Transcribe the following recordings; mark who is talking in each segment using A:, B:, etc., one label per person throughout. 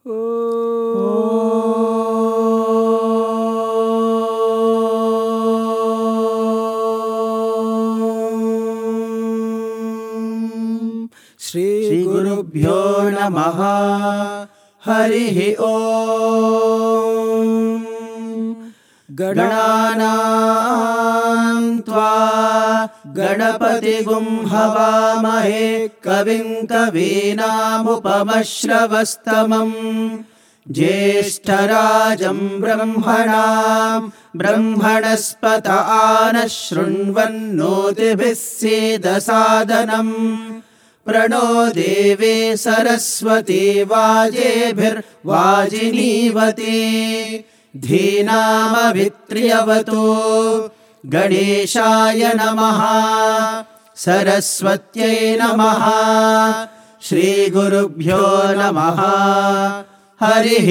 A: श्री गुरुभ्यो नमः। हरिः ओम्। गणानां त्वा गणपतिगुं हवामहे कविं कवीनामुपमश्रवस्तमम् ज्येष्ठराजं ब्रह्मणां ब्रह्मणस्पत आनः शृण्वन्नोतिभिः सीदसादनम् प्रणो देवी सरस्वती वाजेभिर्वाजिनीवती धीनामभित्र्यवतु गणेशाय नमः सरस्वत्यै नमः श्रीगुरुभ्यो नमः। हरिः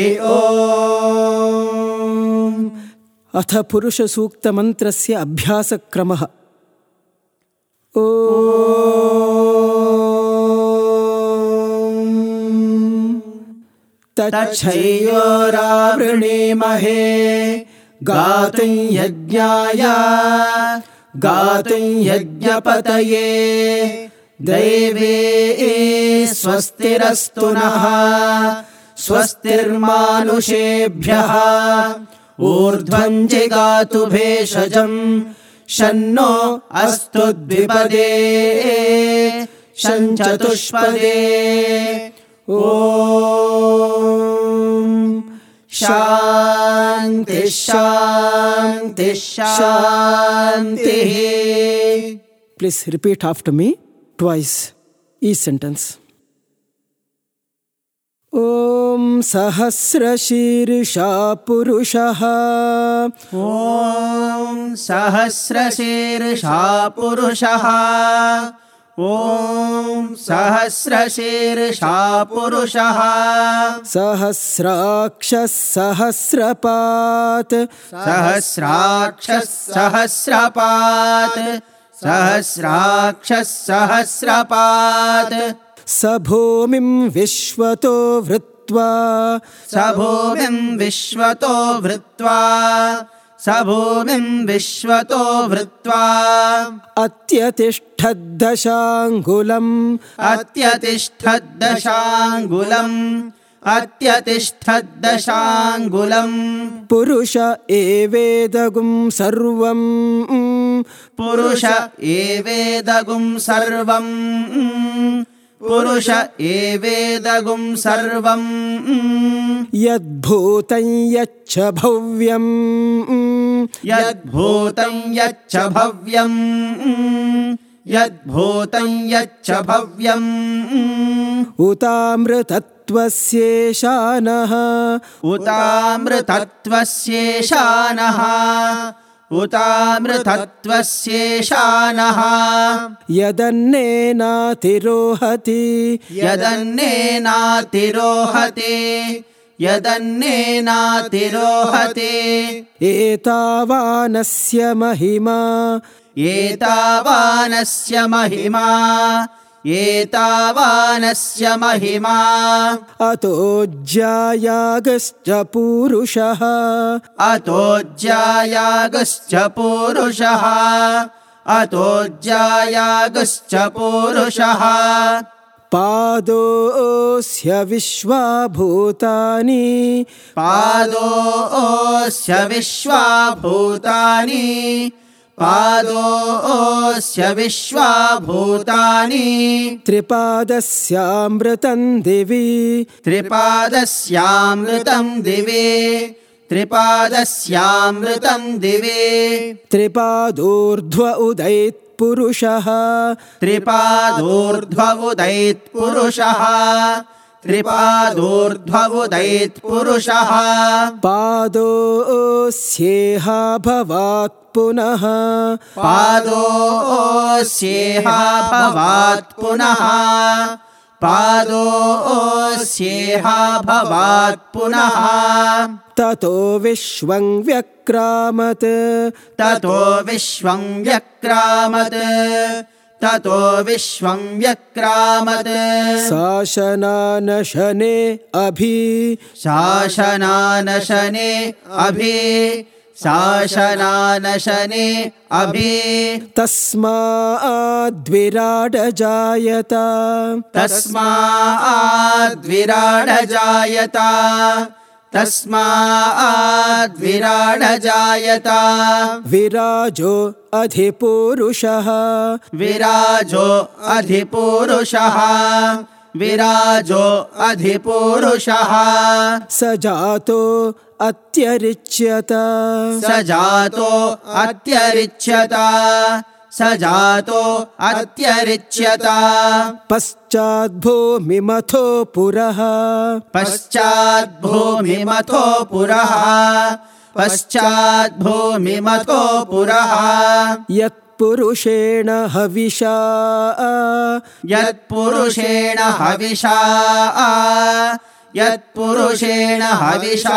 A: ओम्।
B: अथ पुरुषसूक्तमन्त्रस्य अभ्यासक्रमः।
A: तच्छयोरावृणीमहे गातुं यज्ञाय गातुं यज्ञपतये दैवे स्वस्तिरस्तु नः स्वस्तिर्मानुषेभ्यः ऊर्ध्वं जिगातु भेषजम् शन्नो अस्तु द्विपदे शञ्चतुष्पदे ॐ शान्ति शान्ति शान्तिः।
B: Please repeat after me twice each sentence. ॐ सहस्रशीर्षा पुरुषः
A: ॐ सहस्रशीर्षा पुरुषः ॐ सहस्रशीर्षा पुरुषः
B: सहस्राक्षः सहस्रपात्
A: सहस्राक्षः सहस्रपात् सहस्राक्षः सहस्रपात्
B: स भूमिं विश्वतो वृत्वा
A: स भूमिं विश्वतो वृत्वा स भूमिं विश्वतो वृत्वा
B: अत्यतिष्ठद्दशाङ्गुलम्
A: अत्यतिष्ठद्दशाङ्गुलम् अत्यतिष्ठद्दशाङ्गुलम्
B: पुरुष एवेदगुं सर्वम्
A: पुरुष एवेदगुं सर्वम् पुरुष एवेदगुं सर्वम्
B: यद्भूतं यच्च भव्यम्
A: यद्भूतं यच्च भव्यम् यद्भूतं यच्च भव्यम्
B: उतामृतत्वस्येशानः
A: उतामृतत्वस्येशानः उतामृतत्वस्येशानः
B: यदन्नेनातिरोहति
A: यदन्नेनातिरोहति यदन्नेनातिरोहति
B: एतावानस्य महिमा
A: एतावानस्य महिमा एतावानस्य महिमा
B: अतो ज्यायागश्च पूरुषः
A: अतो ज्यायागश्च पूरुषः अतो ज्यायागश्च पूरुषः
B: पादोऽस्य विश्वाभूतानि
A: पादोऽस्य विश्वाभूतानि पादोऽस्य विश्वाभूतानि
B: त्रिपादस्यामृतं दिवि
A: त्रिपादस्यामृतं दिवे त्रिपादस्यामृतं दिवे
B: त्रिपादोर्ध्व उदैत् पुरुषः
A: त्रिपादोर्ध्व उदैत् पुरुषः त्रिपादोर्ध्व उदैत् पुरुषः
B: पादोऽस्येहा भवात् पुनः
A: पादोऽस्येहा भवात् पुनः पादोऽस्येहा भवात् पुनः
B: ततो विश्वं व्यक्रामत्
A: ततो विश्वं व्यक्रामत् ततो विश्वं व्यक्रामत्
B: शासनानशने अभि
A: शासनानशने अभि शासनानशने अभि
B: तस्माद्विराड जायत
A: तस्माद्विराड जायत तस्माद्विराड जायत
B: विराजो अधिपुरुषः
A: विराजो अधिपुरुषः विराजो अधिपुरुषः
B: स जातो अत्यरिच्यत
A: स जातो अत्यरिच्यत स जातो अत्यरिच्यत
B: पश्चाद्भूमिमथो पुरः
A: पश्चाद्भूमिमथो पुरः पश्चाद्भूमिमथो पुरः
B: यत्पुरुषेण हविषा
A: यत्पुरुषेण हविषा यत्पुरुषेण हविषा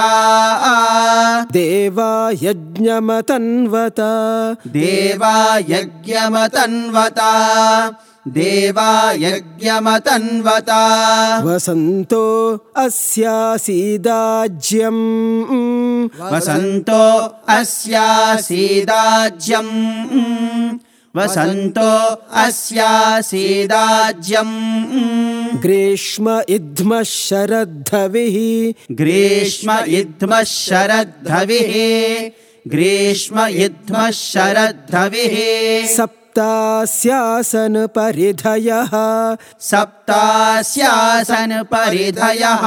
B: देवा यज्ञमतन्वत
A: देवा यज्ञमतन्वता देवा यज्ञमतन्वता
B: वसन्तो अस्यासीदाज्यम्
A: वसन्तो अस्यासीदाज्यम् वसन्तो अस्यासीदाज्यम्
B: ग्रीष्म इद्मः शरद्धविः
A: ग्रीष्म इद्मः शरद्धविः ग्रीष्म इद्मः शरद्धविः
B: सप्तास्यासन परिधयः
A: सप्तास्यासन परिधयः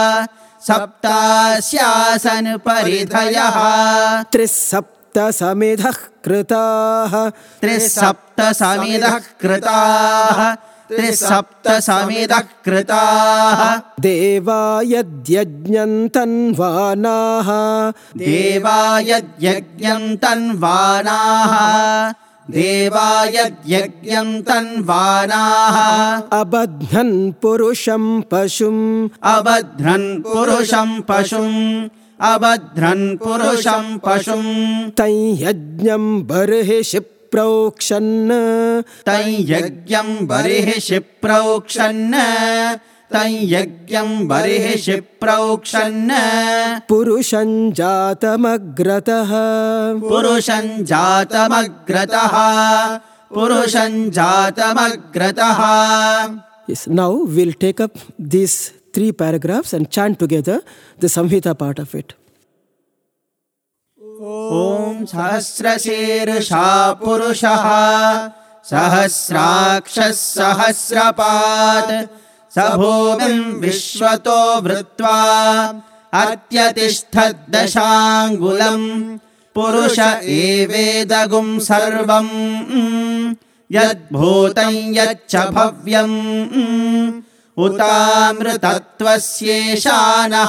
A: सप्तास्यासन परिधयः
B: त्रिसप्तसमिधः कृताः
A: त्रिसप्तसमिधः कृताः त्रिसप्तसमिधः कृताः
B: देवा यद्यज्ञं तन्वानाः
A: देवा यज्ञं तन्वानाः देवा यज्ञं तन्वानाः
B: अबध्नन् पुरुषं पशुम्
A: अबध्नन् पुरुषं पशुम् अबध्नन् पुरुषं पशुम्
B: तं यज्ञं बर्हिषि प्रोक्षन्
A: तं यज्ञं बर्हिषि प्रोक्षन् तं यज्ञं बर्हिषि प्रोक्षन्
B: पुरुषं जातमग्रतः
A: पुरुषं जातमग्रतः पुरुषं जातमग्रतः.
B: Yes, now we'll take up these 3 paragraphs and chant together the Samhita part of it.
A: ॐ सहस्रशीर्षा पुरुषः सहस्राक्षः सहस्रपात् स भूमिं विश्वतो वृत्वा अत्यतिष्ठद्दशाङ्गुलम् पुरुष एवेदगुं सर्वम् यद्भूतं यच्च भव्यम् उतामृतत्वस्येशानः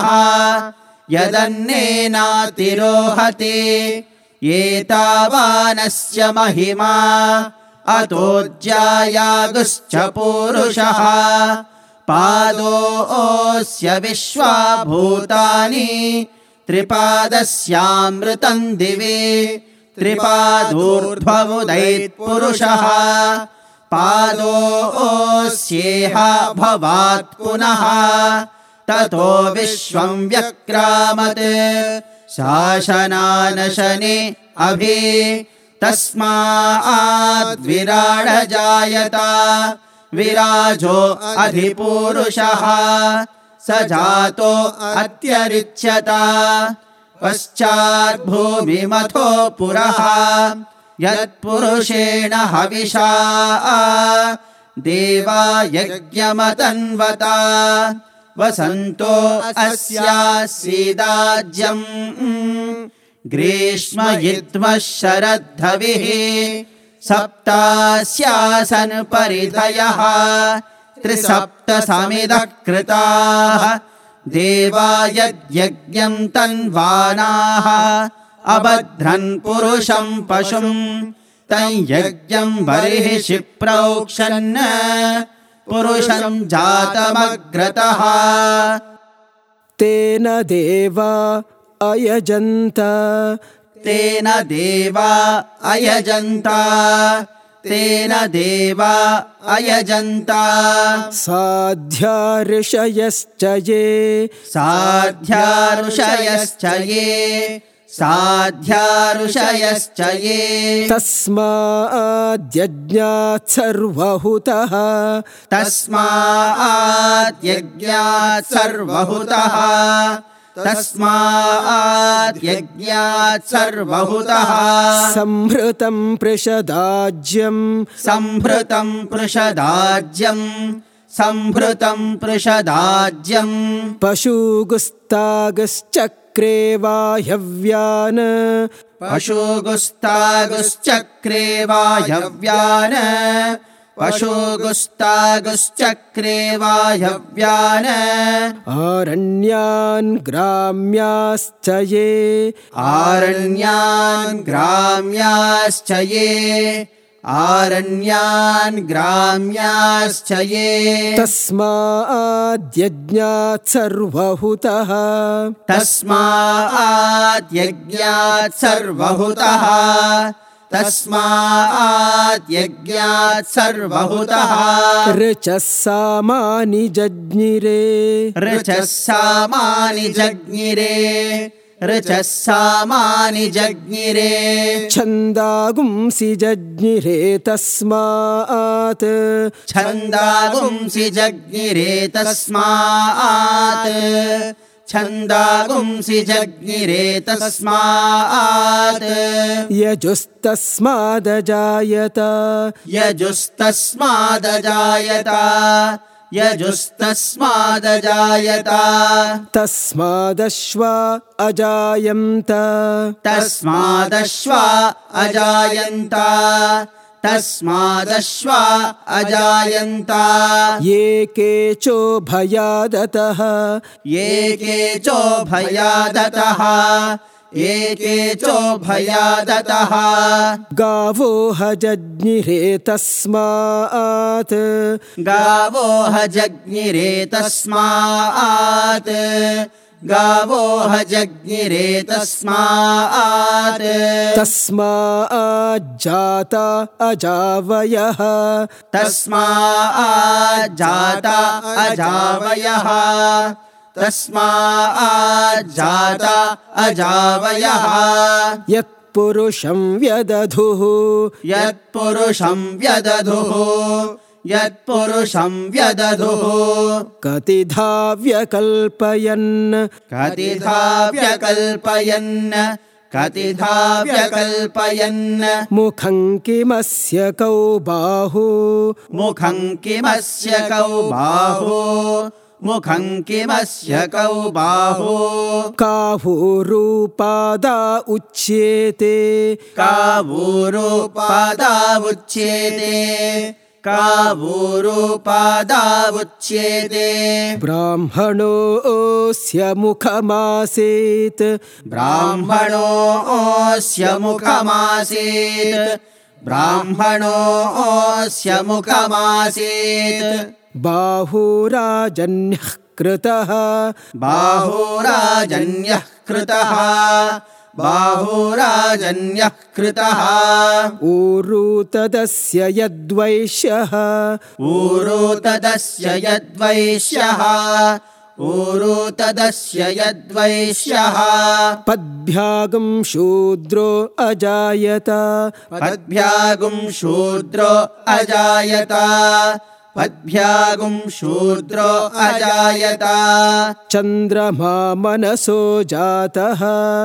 A: यदन्नेनातिरोहते एतावानस्य महिमा अतोऽज्यायागुश्च पूरुषः पादोऽस्य विश्वाभूतानि त्रिपादस्यामृतं दिवे त्रिपादोर्ध्वमुदैत्पुरुषः पादोऽस्येह भवात् पुनः ततो विश्वं व्यक्रामत् शासनानशने अभि तस्माद्विराड जायत विराजो अधिपुरुषः स जातो अत्यरिच्यत पश्चाद्भूमिमथो पुरः यत्पुरुषेण हविषा देवा यज्ञमतन्वता वसन्तो अस्यासीदाज्यम् ग्रीष्म इद्मः शरद्धविः सप्तास्यासन परिधयः त्रिसप्तसमिधः कृताः देवा यज्ञं तन्वानाः अबध्नन् पुरुषं पशुम् तं यज्ञं बर्हिषि प्रोक्षन् पुरुषं जातमग्रतः
B: तेन देवा अयजन्त
A: तेन देवा अयजन्त तेन देवा अयजन्त
B: साध्या ऋषयश्च ये
A: साध्या ऋषयश्च ये
B: तस्माद्यज्ञात् सर्वहुतः संभृतं
A: पृषदाज्यं
B: पशुगुस्तागश्चक्रे वायव्यान् आरण्यान् ग्राम्याश्च ये तस्माद्यज्ञात् सर्वहुतः ऋचः सामानि जज्ञिरे छन्दागुंसि जज्ञिरे तस्मात् यजुस्तस्मादजायत तस्मादश्वा अजायन्त ये केचोभयादतः गावो हजज्ञिरे तस्मात् तस्माज्जाता अजावयः यत्पुरुषं व्यदधुः कतिधा व्यकल्पयन् मुखं किमस्य कौ बाहु कावूरूपादा उच्येते ब्राह्मणोऽस्य मुखमासीत् बाहुराजन्यः कृतः ऊरू तदस्य यद्वैश्यः पद्भ्यागं शूद्रो अजायत चन्द्रमा मनसो जातः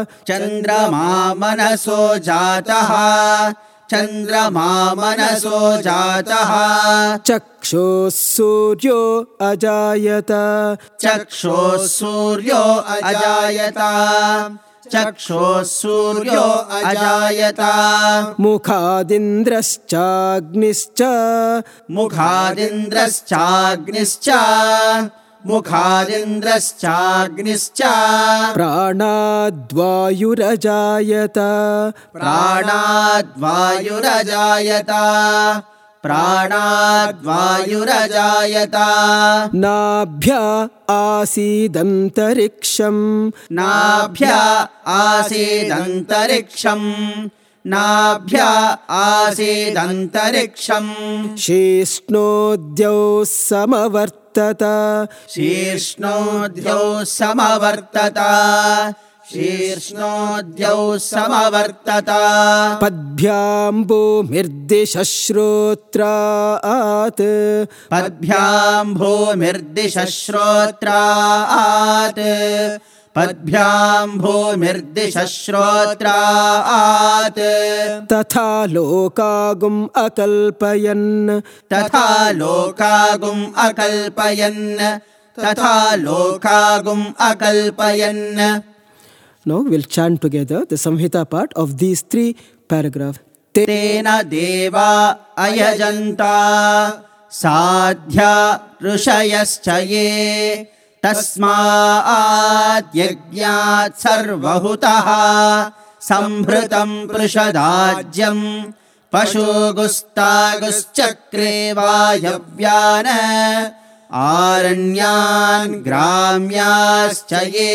B: चक्षुः सूर्यो अजायत मुखादिन्द्रश्चाग्निश्च प्राणाद्वायुरजायत नाभ्या
A: नाभ्या आसीदन्तरिक्षम्
B: शीर्ष्णोद्यौ समवर्तत
A: शीर्ष्णोद्यौ समवर्तत शीर्ष्णोद्यौ समवर्तत
B: पद्भ्यां भूमिर्दिशश्रोत्रात्
A: पद्भ्यां भूमिर्दिशश्रोत्रात् पद्भ्यां भूमिर्दिशश्रोत्रात्
B: तथा लोकागुम् अकल्पयन्
A: तथा लोकागुम् अकल्पयन् तथा लोकागुम् अकल्पयन्.
B: Now we'll chant together the Samhita part of these 3 paragraphs.
A: तेन देवा अयजन्ता साध्या ऋषयश्च ये तस्मात् यज्ञात् सर्वहुतः संभृतं पृषदाज्यं पशुगुस्तागुश्चक्रे वायव्यान् आरण्यान् ग्राम्याश्च ये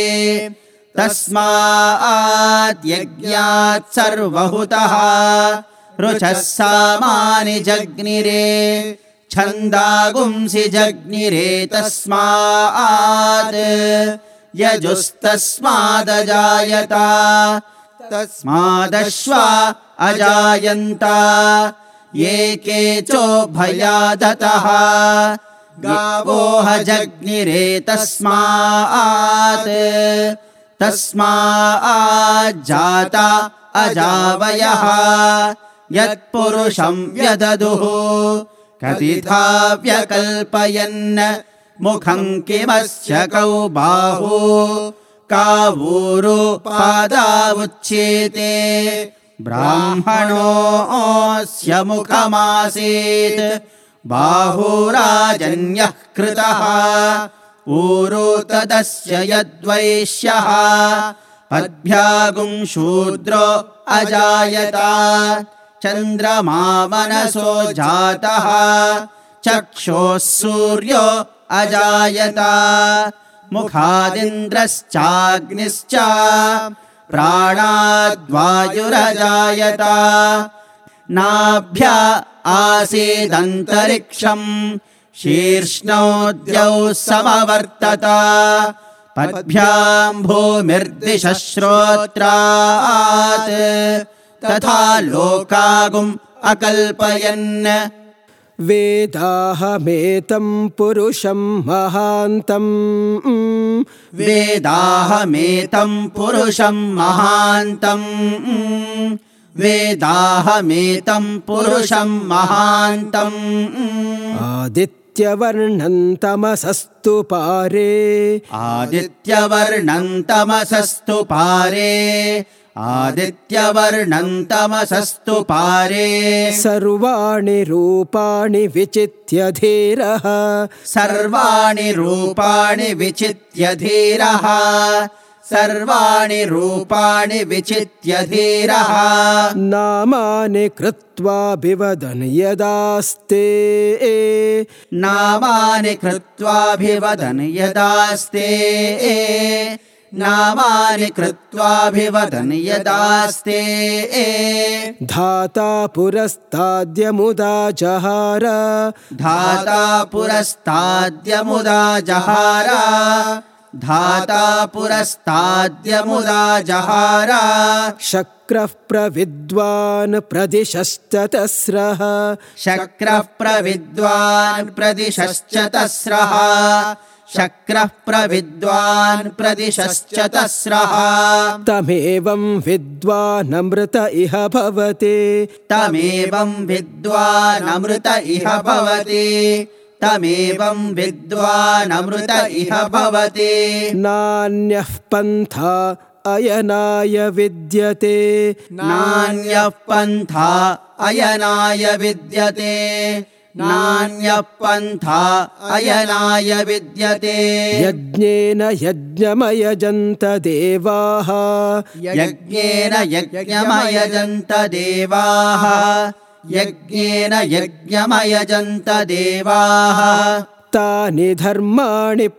A: तस्मात् यज्ञात् सर्वहुतः ऋचः सामानि जग्निरे छन्दागुंसि जग्निरे तस्मात् यजुस्तस्मादजायत तस्मादश्वा अजायन्त ये केचोभयादतः गावोह जग्निरे तस्मात् तस्माज्जाता अजावयः यत्पुरुषं व्यददुः कथिथा व्यकल्पयन् मुखं किमस्य कौ बाहु कावूरो पादावुच्येते ब्राह्मणोऽस्य मुखमासीत् बाहुराजन्यः कृतः ऊरो तदस्य यद्वैश्यः पद्भ्यागुं शूद्रो अजायत चन्द्रमा मनसो जातः चक्षोः सूर्यो अजायत मुखादिन्द्रश्चाग्निश्च प्राणाद्वायुरजायत नाभ्या आसीदन्तरिक्षम् शीर्ष्णोद्यौ समवर्तत पद्भ्यां भूमिर्दिशश्रोत्रात् तथा लोकागुम् अकल्पयन्.
B: वेदाहमेतं पुरुषं महान्तम्
A: वेदाहमेतं पुरुषं महान्तम् वेदाहमेतं पुरुषं महान्तम्
B: आदित्यवर्णं तमसस्तु पारे
A: आदित्यवर्णं तमसस्तु पारे आदित्यवर्णं तमसस्तु पारे
B: सर्वाणि रूपाणि विचित्य धीरः
A: सर्वाणि रूपाणि विचित्य धीरः सर्वाणि रूपाणि विचित्य धीरः
B: नामानि कृत्वा विवदन् यदास्ते
A: नामानि कृत्वाभिवदन् यदास्ते नामानि कृत्वाभिवदन् यदास्ते
B: धाता पुरस्ताद्यमुदा जहार
A: धाता पुरस्ताद्यमुदा जहार धाता पुरस्ताद्यमुदा जहार
B: शक्रः प्रविद्वान् प्रदिशश्चतस्रः
A: शक्रः प्रविद्वान् प्रदिशश्चतस्रः शक्रः प्रविद्वान् प्रदिशश्चतस्रः
B: तमेवं विद्वानमृत इह भवति
A: तमेवं विद्वानमृत इह भवति तमेवं विद्वानमृत इह भवति
B: नान्यः पन्था अयनाय विद्यते
A: नान्यः पन्था अयनाय विद्यते नान्यः पन्था अयनाय विद्यते
B: यज्ञेन यज्ञमयजन्त देवाः
A: यज्ञेन यज्ञमयजन्त देवाः यज्ञेन यज्ञमयजन्त देवाः
B: तानि धर्माणि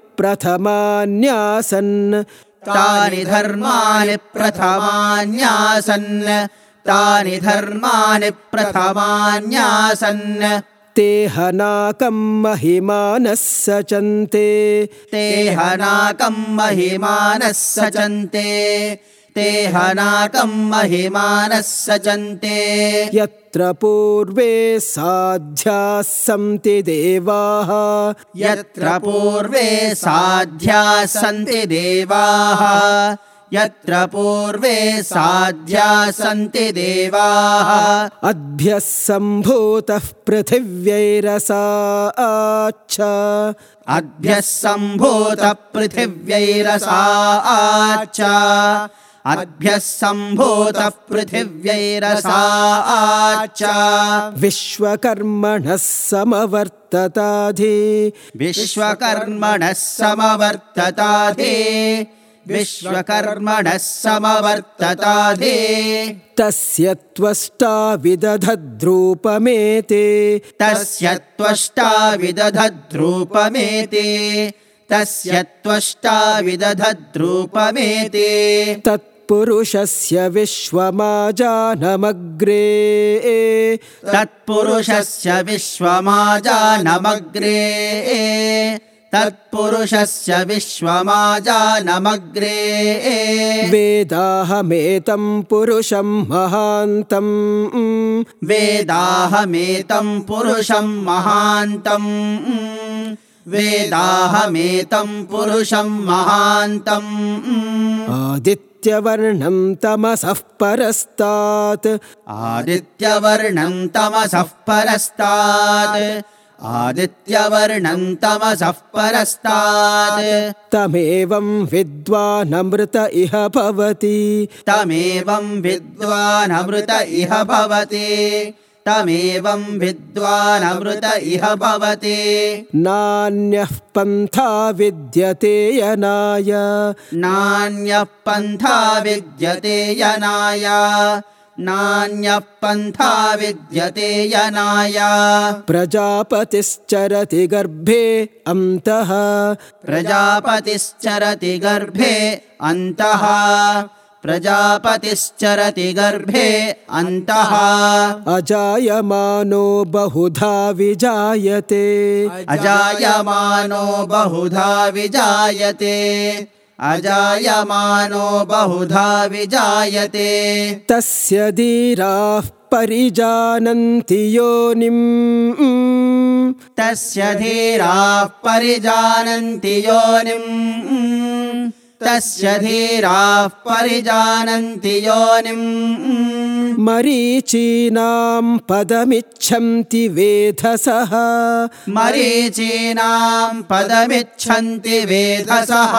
B: प्रथमान्यासन्
A: तानि धर्माणि प्रथमान्यासन् तानि धर्माणि प्रथमान्यासन्
B: ते हनाकं महिमानः सचन्ते
A: ते हनाकं महिमानः सचन्ते ते हनाकं महिमानः सचन्ते
B: यत्र पूर्वे साध्याः सन्ति देवाः
A: यत्र पूर्वे साध्याः सन्ति देवाः यत्र पूर्वे साध्याः सन्ति देवाः
B: अद्भ्यः सम्भूतः पृथिव्यैरसाच्च
A: अद्भ्यः सम्भूतः पृथिव्यैरसाच्च अद्भ्यः सम्भूतः पृथिव्यैरसाच्च
B: विश्वकर्मणः समवर्तताधि
A: विश्वकर्मणः समवर्तताधि विश्वकर्मणः समवर्तताधि
B: तस्य त्वष्टा विदधद्रूपमेते
A: तस्य त्वष्टा विदधद्रूपमेते तस्य त्वष्टा विदधद्रूपमेते
B: तत्पुरुषस्य विश्वमाजानमग्रे
A: तत्पुरुषस्य विश्वमाजानमग्रे तत्पुरुषस्य विश्वमाजानमग्रे
B: वेदाहमेतं पुरुषं महान्तम्
A: वेदाहमेतं पुरुषं महान्तम् वेदाहमेतं पुरुषं महान्तम्
B: आदित्यवर्णं तमसः परस्तात्
A: आदित्यवर्णं तमसः परस्तात् आदित्यवर्णं तमसः परस्तात्
B: तमेवं विद्वानमृत इह भवति
A: तमेवं विद्वानमृत इह भवति तमेवं विद्वानमृत इह भवति
B: नान्यः पन्था विद्यते यनाय
A: नान्यः पन्था विद्यते यनाय नान्यः पन्था विद्यते यनाय
B: प्रजापतिश्चरति गर्भे अन्तः
A: प्रजापतिश्चरति गर्भे अन्तः प्रजापतिश्चरति गर्भे अन्तः
B: अजायमानो बहुधा विजायते
A: अजायमानो बहुधा विजायते अजायमानो बहुधा विजायते
B: तस्य धीराः परिजानन्ति योनिम्
A: तस्य धीराः परिजानन्ति योनिम् तस्य धीराः परिजानन्ति योनिम्
B: मरीचीनां पदमिच्छन्ति वेधसः
A: मरीचीनां पदमिच्छन्ति वेधसः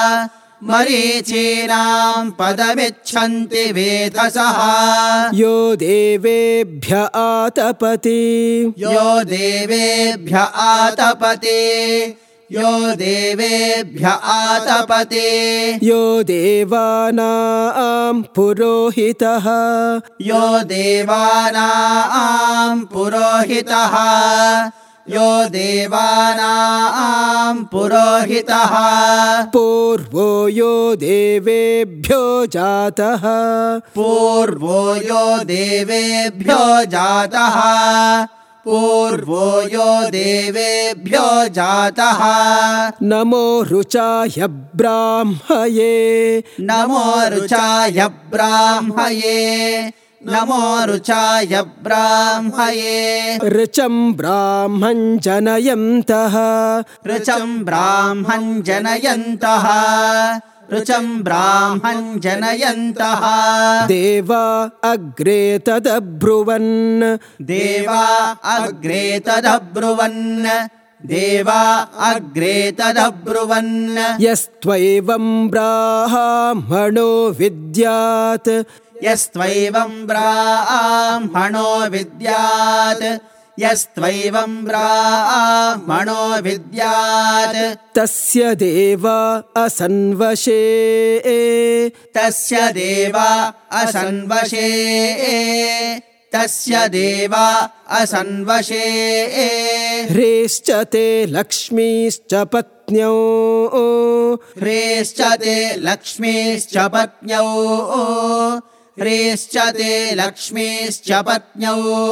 A: मरीचीनां पदमिच्छन्ति वेधसः
B: यो देवेभ्य आतपति
A: यो देवेभ्य आतपति यो देवेभ्य आतपति
B: यो देवानां पुरोहितः
A: यो देवानां पुरोहितः यो देवानां पुरोहितः
B: पूर्वो यो देवेभ्यो जातः
A: पूर्वो यो देवेभ्यो जातः पूर्वो यो देवेभ्यो जातः
B: नमो रुचाय ब्राह्मये
A: नमो रुचाय ब्राह्मये नमो रुचाय ब्राह्मये
B: ऋचं ब्राह्मं जनयन्तः
A: ऋचं ब्राह्मं जनयन्तः ऋचं ब्राह्मं जनयन्तः
B: देवा अग्रे तदब्रुवन्
A: देवा अग्रे तदब्रुवन् देवा अग्रे तदब्रुवन्
B: यस्त्वैवं ब्राह्मणो विद्यात्
A: यस्त्वैवं ब्राह्मणो विद्यात् यस्त्वैवं ब्राह्मणो विद्यात्
B: तस्य देवा असन्वशे
A: तस्य देवा असन्वशे तस्य देवा असन्वशे
B: ह्रीश्च ते लक्ष्मीश्च पत्न्यौ
A: ह्रीश्च ते लक्ष्मीश्च पत्न्यौ ह्रीश्च ते लक्ष्मीश्च पत्न्यौ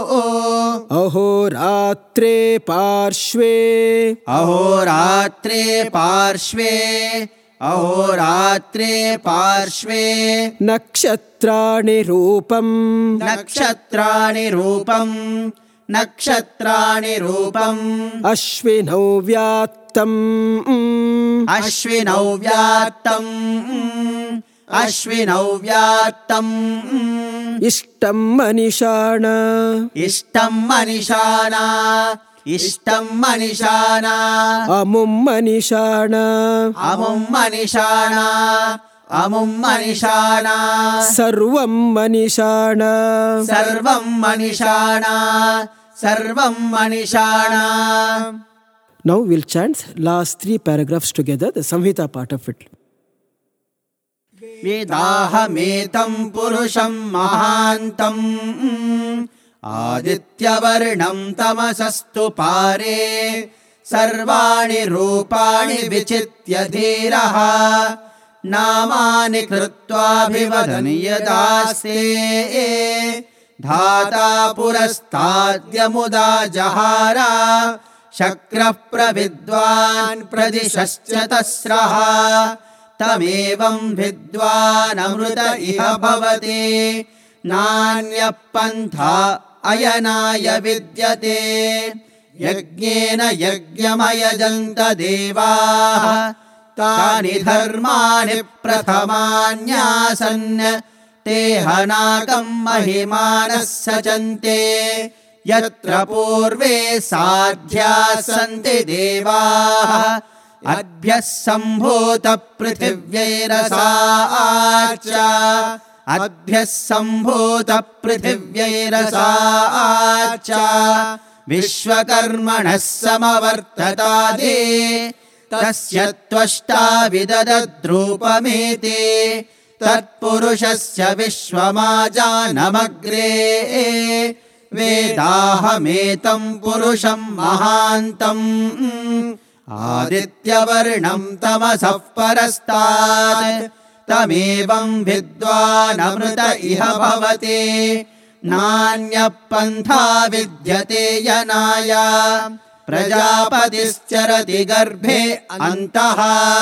B: अहोरात्रे पार्श्वे
A: अहोरात्रे पार्श्वे अहोरात्रे पार्श्वे
B: नक्षत्राणि रूपम्
A: नक्षत्राणि रूपम् नक्षत्राणि रूपम्
B: अश्विनौ व्यात्तम्
A: अश्विनौ व्यात्तम् अश्विनौ व्यात्तम्
B: इष्टं मनिषाण
A: इष्टं मनिषाणा इष्टं मनिषाणा
B: अमुं मनिषाण
A: अमुं मनिषाणा अमुं मनिषाणा
B: सर्वं मनिषाण
A: सर्वं मनिषाणा सर्वं मनिषाणा.
B: Now we'll chant last 3 paragraphs together, the Samhita part of it.
A: वेदाहमेतं पुरुषं महान्तम् आदित्यवर्णं तमसस्तु पारे सर्वाणि रूपाणि विचित्य धीरः नामानि कृत्वाभिवदन् यदास्ते धाता पुरस्ताद्यमुदा जहार शक्रः प्रविद्वान् प्रदिशश्च तस्रः तमेवं विद्वानमृत इह भवति नान्यः पन्था अयनाय विद्यते यज्ञेन यज्ञमयजन्त देवाः तानि धर्माणि प्रथमान्यासन् ते हनाकं महिमानः सचन्ते यत्र पूर्वे साध्याः सन्ति देवाः अद्भ्यः सम्भूत पृथिव्यैरसाच्च अद्भ्यः सम्भूत पृथिव्यैरसाच्च विश्वकर्मणः समवर्ततादि तस्य त्वष्टा विददद्रूपमेति तत्पुरुषस्य विश्वमाजानमग्रे वेदाहमेतं पुरुषं महान्तम् आदित्यवर्णं तमसः परस्तात् तमेवं विद्वानमृत इह भवति नान्यः पन्था विद्यते यनाय प्रजापतिश्चरति गर्भे अन्तः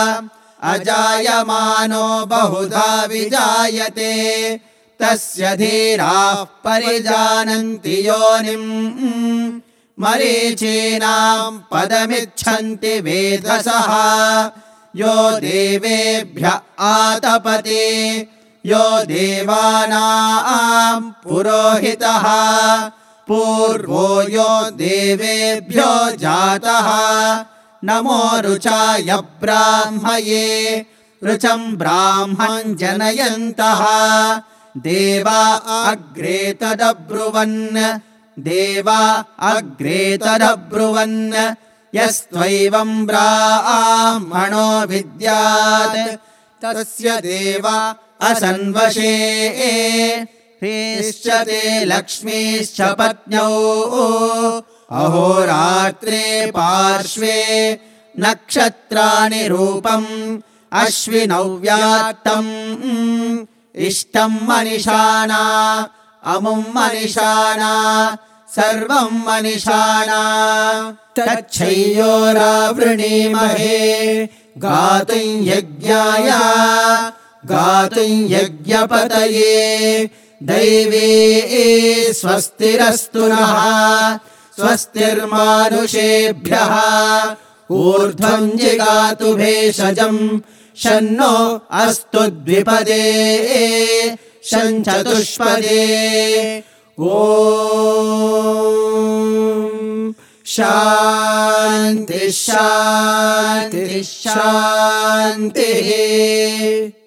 A: अजायमानो बहुधा विजायते तस्य धीराः परिजानन्ति योनिम् मरीचीनां पदमिच्छन्ति वेधसः यो देवेभ्यः आतपति यो देवानां पुरोहितः पूर्वो यो देवेभ्यो जातः नमो रुचाय ब्राह्मये रुचं ब्राह्मं जनयन्तः देवा अग्रे तदब्रुवन् देवा अग्रे तदब्रुवन् यस्त्वैवं ब्राह्मणो विद्यात् तस्य देवा असन्वशे ह्रीश्च ते लक्ष्मीश्च पत्न्यौ अहोरात्रे पार्श्वे नक्षत्राणि रूपम् अश्विनौ व्यात्तम् इष्टं मनिषाणा अमुं मनिषाणा सर्वं मनिषाणा तच्छयोरावृणीमहे गातुं यज्ञाय गातुं यज्ञपतये दैवे स्वस्तिरस्तु नः स्वस्तिर्मानुषेभ्यः ऊर्ध्वं जिगातु भेषजं शन्नो अस्तु द्विपदे शञ्चतुष्पदे ॐ शान्ति शान्ति शान्तिः.